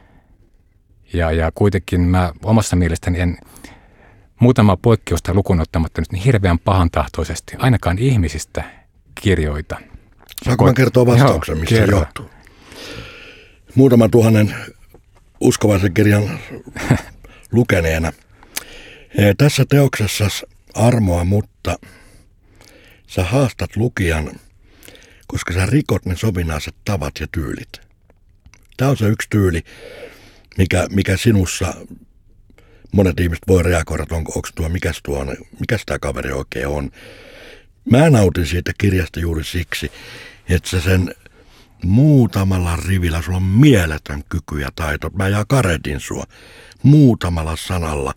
Ja kuitenkin mä omassa mielestäni en muutama poikkeusta lukuun ottamatta nyt niin hirveän pahantahtoisesti ainakaan ihmisistä kirjoita. Saanko mä kertoa vastauksen, mistä se johtuu? Muutaman tuhannen uskovaisen kirjan lukeneena. Tässä teoksessa Armoa, mutta sä haastat lukijan, koska sä rikot ne sovinnaiset tavat ja tyylit. Tämä on se yksi tyyli, mikä sinussa monet ihmiset voi reagoida, että onko tuo, mikäs tämä kaveri oikein on. Mä nautin siitä kirjasta juuri siksi, että sä sen muutamalla rivillä, sulla on mieletön kyky ja taito. Mä karetin sua muutamalla sanalla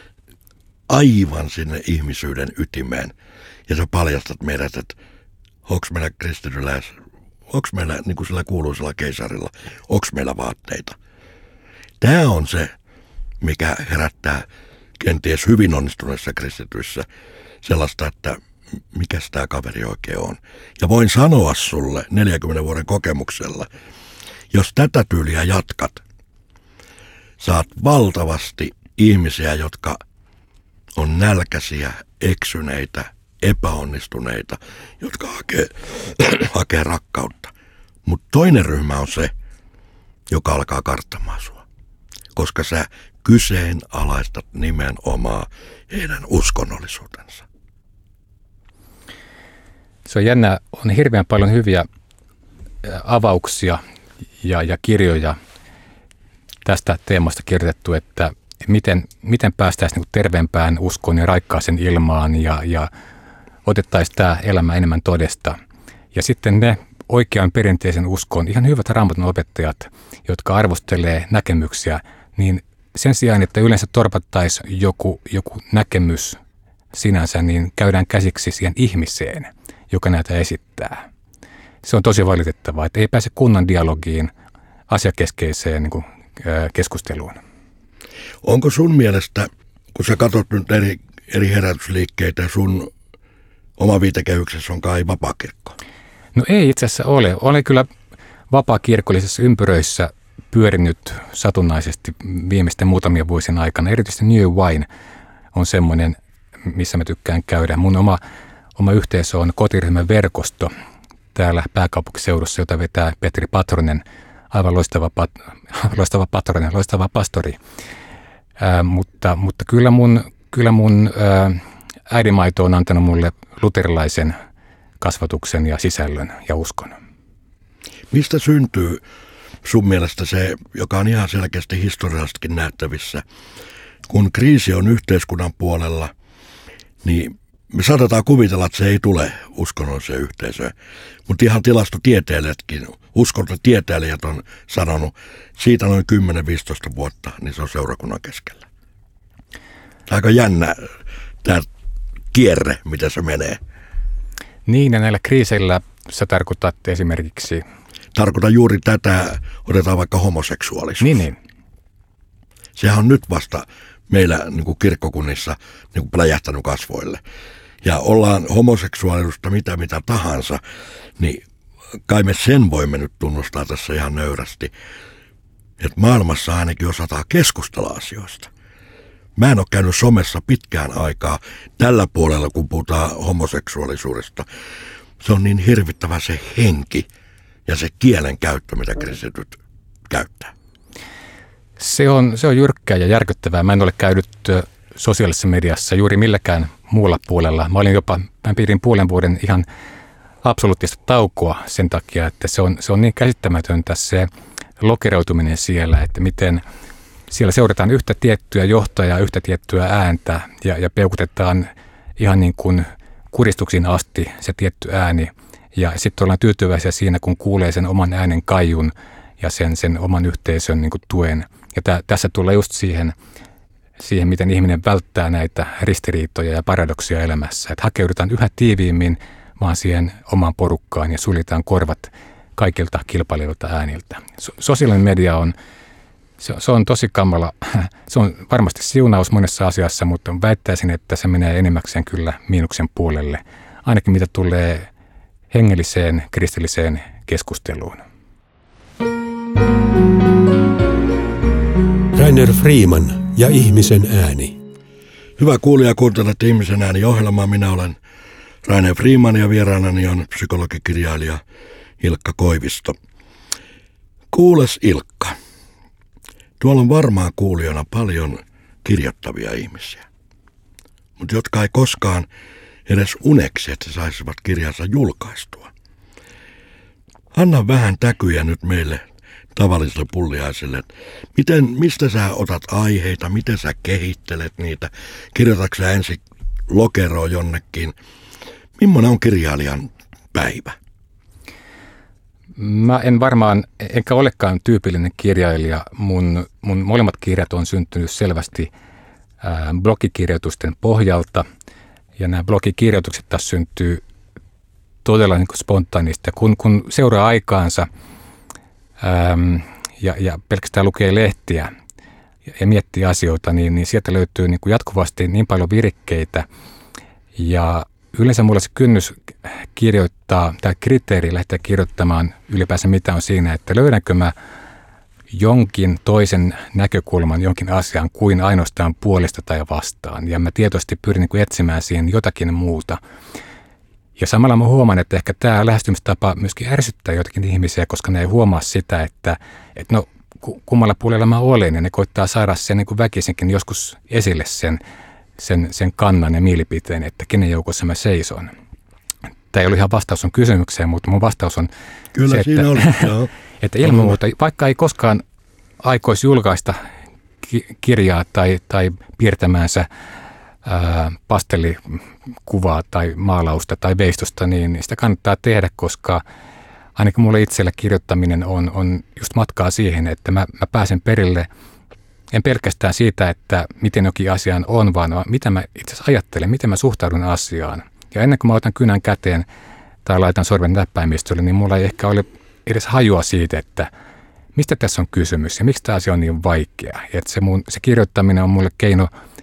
aivan sinne ihmisyyden ytimeen. Ja sä paljastat meidät, että onko meillä kristityllä, onko meillä niin kuin sillä kuuluisella keisarilla, onko meillä vaatteita. Tämä on se, mikä herättää kenties hyvin onnistuneissa kristityissä sellaista, että mikäs tämä kaveri oikein on. Ja voin sanoa sulle 40 vuoden kokemuksella, jos tätä tyyliä jatkat, saat valtavasti ihmisiä, jotka on nälkäisiä, eksyneitä, epäonnistuneita, jotka hakee rakkautta. Mutta toinen ryhmä on se, joka alkaa karttamaan sua, koska sä kyseenalaistat nimenomaan heidän uskonnollisuutensa. Se on jännä, on hirveän paljon hyviä avauksia ja kirjoja tästä teemasta kirjoitettu, että miten päästäisiin niin terveempään uskoon ja raikkaaseen ilmaan ja otettaisiin tämä elämä enemmän todesta. Ja sitten ne oikean perinteisen uskon, ihan hyvät Raamatun opettajat, jotka arvostelee näkemyksiä, niin sen sijaan, että yleensä torpattaisiin joku näkemys sinänsä, niin käydään käsiksi siihen ihmiseen, joka näitä esittää. Se on tosi valitettavaa, että ei pääse kunnan dialogiin, asiakeskeiseen niin kuin, keskusteluun. Onko sun mielestä, kun sä katsot nyt eri herätysliikkeitä. Sun oma viitekehyksessä on kai vapaakirkko. No ei itse asiassa ole. Olen kyllä vapaakirkollisissa ympyröissä pyörinyt satunnaisesti viimeisten muutamien vuosien aikana. Erityisesti New Wine on semmoinen, missä mä tykkään käydä. Mun oma yhteisö on kotiryhmän verkosto täällä pääkaupunkiseudussa, jota vetää Petri Patronen, aivan loistava patronen, loistava pastori. Mutta kyllä mun äidinmaito on antanut mulle luterilaisen kasvatuksen ja sisällön ja uskon. Mistä syntyy sun mielestä se, joka on ihan selkeästi historiallisestikin nähtävissä, kun kriisi on yhteiskunnan puolella, niin me saatetaan kuvitella, että se ei tule uskonnolliseen yhteisöön. Mutta ihan tilastotieteilijätkin, uskontotieteilijät on sanonut, siitä noin 10-15 vuotta, niin se on seurakunnan keskellä. Aika jännä tämä kierre, mitä se menee. Niin, ja näillä kriiseillä sä tarkoitat esimerkiksi... Tarkoitan juuri tätä, otetaan vaikka homoseksuaalisuus. Niin. Sehän on nyt vasta meillä niin kuin kirkkokunnissa niin kuin pläjähtänyt kasvoille. Ja ollaan homoseksuaalisuutta mitä tahansa, niin kai me sen voimme nyt tunnustaa tässä ihan nöyrästi, että maailmassa ainakin osataan keskustella asioista. Mä en ole käynyt somessa pitkään aikaa tällä puolella, kun puhutaan homoseksuaalisuudesta. Se on niin hirvittävä se henki ja se kielen käyttö, mitä kristityt käyttää. Se on jyrkkää ja järkyttävää. Mä en ole käynyt sosiaalisessa mediassa juuri milläkään muulla puolella. Mä pidin puolen vuoden ihan absoluuttista taukoa sen takia, että se on niin käsittämätöntä se lokeroituminen siellä, että miten siellä seurataan yhtä tiettyä johtajaa, yhtä tiettyä ääntä ja peukutetaan ihan niin kuin kuristuksiin asti se tietty ääni. Ja sitten ollaan tyytyväisiä siinä, kun kuulee sen oman äänen kaijun ja sen oman yhteisön niin kuin tuen. Ja tässä tulee just siihen, miten ihminen välttää näitä ristiriitoja ja paradoksia elämässä. Että hakeudutaan yhä tiiviimmin vaan siihen omaan porukkaan ja suljetaan korvat kaikilta kilpailijoilta ääniltä. Sosiaalinen media se on tosi kamala. Se on varmasti siunaus monessa asiassa, mutta väittäisin, että se menee enimmäkseen kyllä miinuksen puolelle. Ainakin mitä tulee hengelliseen, kristilliseen keskusteluun. Rainer Freeman ja ihmisen ääni. Hyvä kuulija, kuuntelet Ihmisen ääni -ohjelmaa. Minä olen Rainer Freeman ja vieraanani on psykologikirjailija Ilkka Koivisto. Kuules Ilkka, tuolla on varmaan kuulijana paljon kirjoittavia ihmisiä, mutta jotka ei koskaan edes uneksi, että saisivat kirjansa julkaistua. Anna vähän täkyjä nyt meille tavallisille pulliaisille. Mistä sä otat aiheita, miten sä kehittelet niitä, kirjoitatko sä ensin lokeroon jonnekin? Millainen on kirjailijan päivä? Mä en varmaan, enkä olekaan tyypillinen kirjailija. Mun molemmat kirjat on syntynyt selvästi blogikirjoitusten pohjalta. Ja nämä blogikirjoitukset taas syntyy todella niin kuin spontaanisti. Kun seuraa aikaansa ja pelkästään lukee lehtiä ja miettii asioita, niin sieltä löytyy niin kuin jatkuvasti niin paljon virkkeitä. Ja yleensä mulla se kynnys kirjoittaa, tai kriteeri lähteä kirjoittamaan ylipäänsä mitä on siinä, että löydänkö mä jonkin toisen näkökulman, jonkin asian kuin ainoastaan puolesta tai vastaan. Ja mä tietoisesti pyrin niin kuin etsimään siihen jotakin muuta. Ja samalla mä huomaan, että ehkä tämä lähestymistapa myöskin ärsyttää jotakin ihmisiä, koska ne ei huomaa sitä, että no kummalla puolella mä olen. Ja ne koittaa saada sen niin kuin väkisinkin joskus esille sen kannan ja mielipiteen, että kenen joukossa mä seison. Tämä ei ollut ihan vastaus sun kysymykseen, mutta mun vastaus on kyllä se, siinä että, oli, että ilman muuta, vaikka ei koskaan aikoisi julkaista kirjaa tai piirtämäänsä pastellikuvaa tai maalausta tai veistosta, niin sitä kannattaa tehdä, koska ainakin mulle itsellä kirjoittaminen on just matkaa siihen, että mä pääsen perille en pelkästään siitä, että miten jokin asiaan on, vaan mitä mä itse asiassa ajattelen, miten mä suhtaudun asiaan. Ja ennen kuin mä otan kynän käteen tai laitan sormen näppäimistölle, niin mulla ei ehkä ole edes hajua siitä, että mistä tässä on kysymys ja miksi tämä asia on niin vaikea. Ja että se kirjoittaminen on mulle keino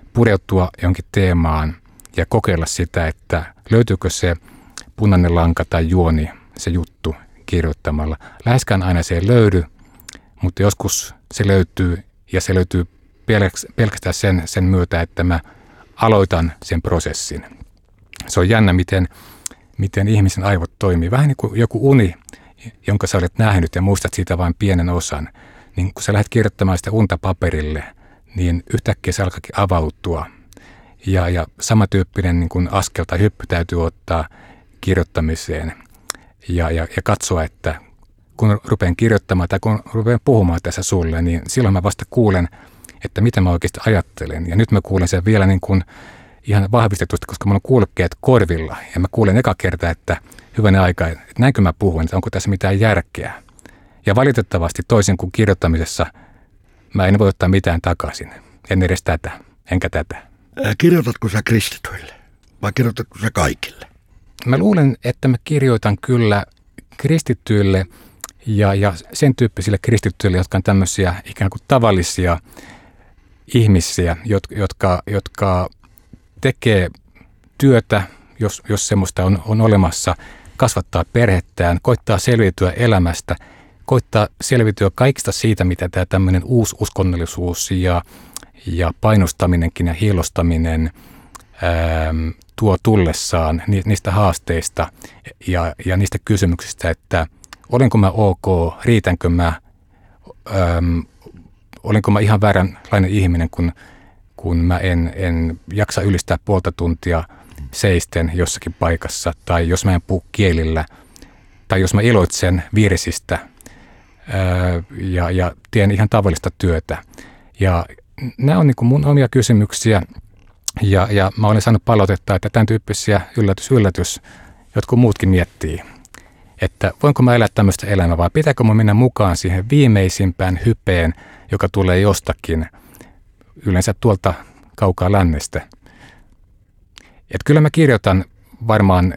pureutua jonkin teemaan ja kokeilla sitä, että löytyykö se punainen lanka tai juoni, se juttu kirjoittamalla. Läheskään aina se ei löydy, mutta joskus se löytyy ja se löytyy pelkästään sen myötä, että mä aloitan sen prosessin. Se on jännä, miten ihmisen aivot toimii. Vähän niin kuin joku uni, jonka sä olet nähnyt ja muistat siitä vain pienen osan. Niin kun sä lähdet kirjoittamaan sitä unta paperille, niin yhtäkkiä se alkaakin avautua. Ja samantyyppinen niin kuin askel tai hyppy täytyy ottaa kirjoittamiseen ja katsoa, että kun rupean kirjoittamaan tai kun rupean puhumaan tässä sulle, niin silloin mä vasta kuulen, että mitä mä oikeasti ajattelen. Ja nyt mä kuulen sen vielä niin kuin ihan vahvistetusti, koska mulla on kuulokkeet korvilla. Ja mä kuulen eka kerta, että hyvänä aika, että näinkö mä puhun, että onko tässä mitään järkeä. Ja valitettavasti toisin kuin kirjoittamisessa, mä en voi ottaa mitään takaisin. En edes tätä, enkä tätä. Kirjoitatko sä kristityille vai kirjoitatko sä kaikille? Mä luulen, että mä kirjoitan kyllä kristityille ja sen tyyppisille kristityille, jotka on tämmöisiä ikään kuin tavallisia ihmisiä, jotka tekee työtä, jos semmoista on olemassa, kasvattaa perhettään, koittaa selviytyä elämästä, koittaa selviytyä kaikista siitä, mitä tämä tämmöinen uusi uskonnollisuus ja painostaminenkin ja hiilostaminen tuo tullessaan niistä haasteista ja niistä kysymyksistä, että olenko mä ok, riitänkö mä, olenko mä ihan vääränlainen ihminen, kun mä en jaksa ylistää puolta tuntia seisten jossakin paikassa, tai jos mä en puhu kielillä, tai jos mä iloitsen virsistä ja teen ihan tavallista työtä. Ja nämä on niin kuin mun omia kysymyksiä, ja mä olen saanut palautetta, että tämän tyyppisiä yllätys, jotkut muutkin miettii, että voinko mä elää tämmöistä elämää, vai pitääkö mun mennä mukaan siihen viimeisimpään hypeen, joka tulee jostakin, yleensä tuolta kaukaa lännestä. Että kyllä mä kirjoitan varmaan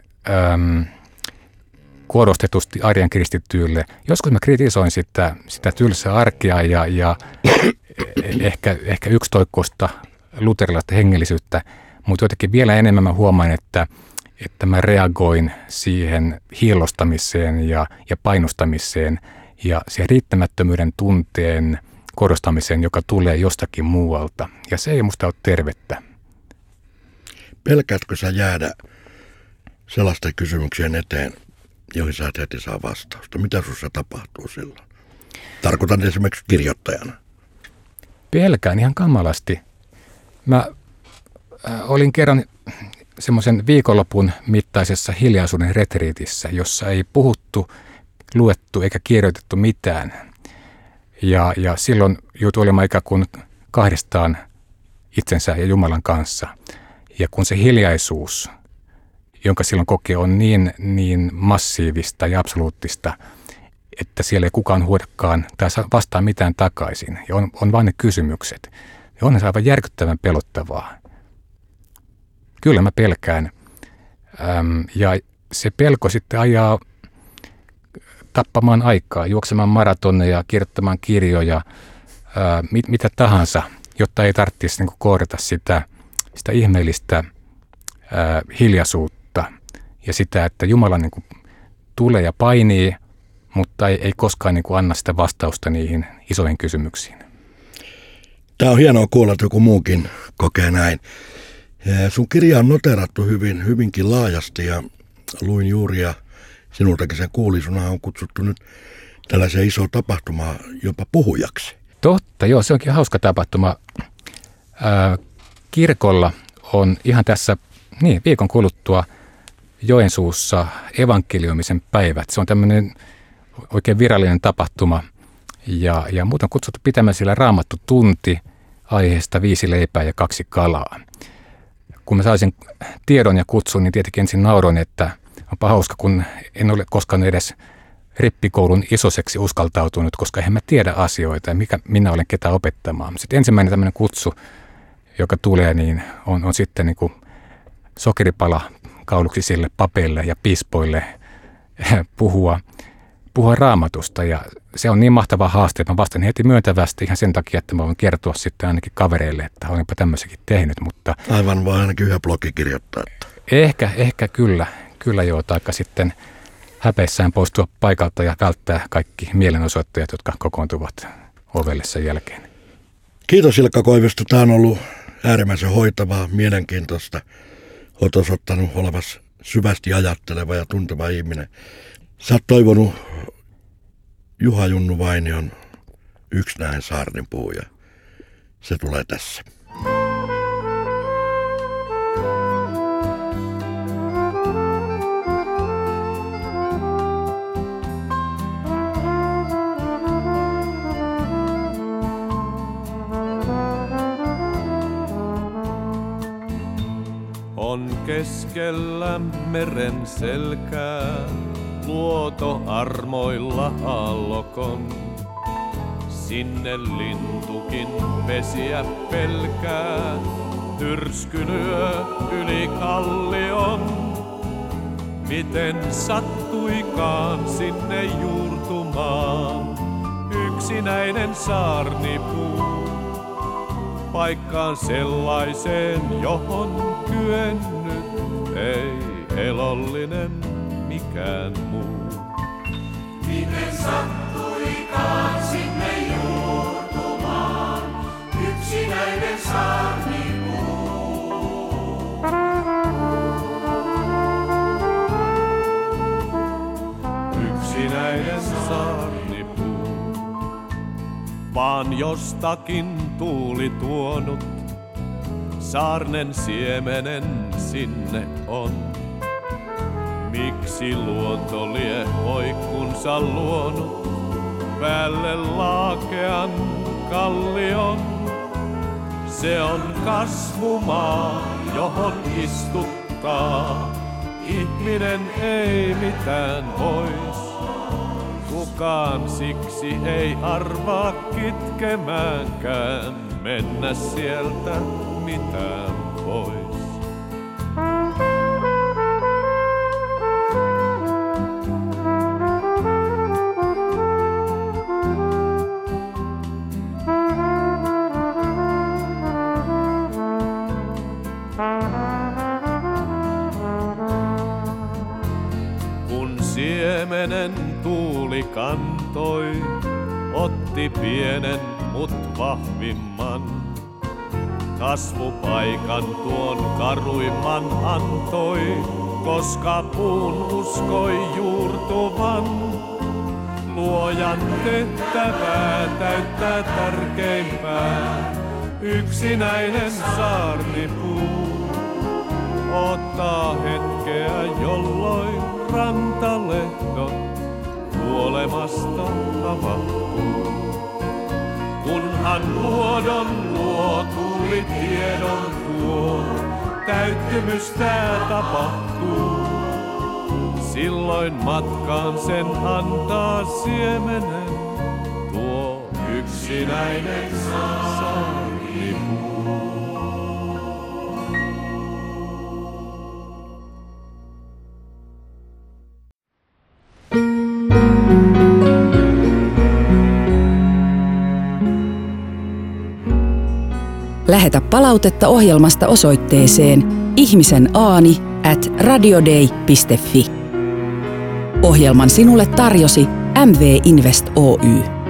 korostetusti arjen kristityille. Joskus mä kritisoin sitä tylsää arkea ja ehkä yksitoikkoista luterilaista hengellisyyttä, mutta jotenkin vielä enemmän mä huomaan, että mä reagoin siihen hiillostamiseen ja painostamiseen ja siihen riittämättömyyden tunteen korostamiseen, joka tulee jostakin muualta. Ja se ei musta ole tervettä. Pelkäätkö sä jäädä sellaisten kysymyksien eteen, joihin sä et heti saa vastausta? Mitä sussa tapahtuu silloin? Tarkoitan esimerkiksi kirjoittajana. Pelkään ihan kamalasti. Mä olin kerran semmoisen viikonlopun mittaisessa hiljaisuuden retriitissä, jossa ei puhuttu, luettu eikä kirjoitettu mitään. Ja silloin joutui olemaan ikään kuin kahdestaan itsensä ja Jumalan kanssa. Ja kun se hiljaisuus, jonka silloin kokee, on niin massiivista ja absoluuttista, että siellä ei kukaan huodakaan tai vastaa mitään takaisin. Ja on vain ne kysymykset. Ja on se aivan järkyttävän pelottavaa. Kyllä mä pelkään. Ja se pelko sitten ajaa tappamaan aikaa, juoksemaan maratoneja, kirjoittamaan kirjoja, mitä tahansa, jotta ei tarvitsisi niin kohdata sitä ihmeellistä hiljaisuutta ja sitä, että Jumala niin kuin tulee ja painii, mutta ei koskaan niin kuin anna sitä vastausta niihin isoihin kysymyksiin. Tämä on hienoa kuulla, että joku muukin kokee näin. Sun kirja on noterattu hyvinkin laajasti ja luin juuri ja sinultakin sen kuuli. Sunhan on kutsuttu nyt tällaiseen isoon tapahtumaan jopa puhujaksi. Totta, joo, se onkin hauska tapahtuma. Kirkolla on ihan tässä viikon kuluttua Joensuussa evankeliumisen päivät. Se on tämmöinen oikein virallinen tapahtuma ja muut on kutsuttu pitämään siellä raamattu tunti aiheesta 5 leipää ja 2 kalaa. Kun mä saisin tiedon ja kutsun, niin tietenkin ensin nauroin, että onpa hauska, kun en ole koskaan edes rippikoulun isoseksi uskaltautunut, koska eihän mä tiedä asioita ja minä olen ketä opettamaan. Sitten ensimmäinen tämmöinen kutsu, joka tulee, niin on sitten niin kuin sokeripala kauluksisille papeille ja piispoille puhua raamatusta. Ja se on niin mahtava haaste, että mä vastaan heti myöntävästi ihan sen takia, että mä voin kertoa sitten ainakin kavereille, että olenpa tämmöisenkin tehnyt. Mutta Aivan voi ainakin yhden blogi kirjoittaa. Ehkä kyllä joo, taikka sitten häpeissään poistua paikalta ja välttää kaikki mielenosoittajat, jotka kokoontuvat ovelle sen jälkeen. Kiitos Ilkka Koivisto, tämä on ollut äärimmäisen hoitavaa, mielenkiintoista. Olet osoittanut olevasi syvästi ajatteleva ja tunteva ihminen. Sä oot toivonut Juha Junnu Vainion Yksinäinen saarnipuu ja se tulee tässä. On keskellä meren selkää, luoto armoilla aallokon. Sinne lintukin pesiä pelkää, tyrsky lyö yli kallion. Miten sattuikaan sinne juurtumaan yksinäinen saarnipuu? Paikkaan sellaiseen, johon kyennyt ei elollinen mikään muu. Miten sattuikaan sinne juurtumaan yksinäinen saarnipuu? Yksinäinen saarnipuu. Vaan jostakin tuuli tuonut, saarnen siemenen sinne on. Miksi luonto lie oikkunsa luonut päälle laakean kallion? Se on kasvumaa, johon istuttaa ihminen ei mitään pois. Kukaan siksi ei arvaa kitkemäänkään mennä sieltä mitään pois. Kun siemenen tuuli kantoi, otti pienen mut vahvimman. Kasvupaikan tuon karuimman antoi, koska puun uskoi juurtuvan. Luojan tehtävää täyttää tärkeimpää, yksinäinen saarnipuu. Ottaa hetkeä, jolloin rantalehdot kuolemasta havahtuu. Kunhan luodon luo tuuli tiedon tuo, täyttymystä tapahtuu. Silloin matkaan sen antaa siemenen, tuo yksinäinen saarnipuu. Lähetä palautetta ohjelmasta osoitteeseen ihmisenaani@radiodei.fi. Ohjelman sinulle tarjosi MV Invest Oy.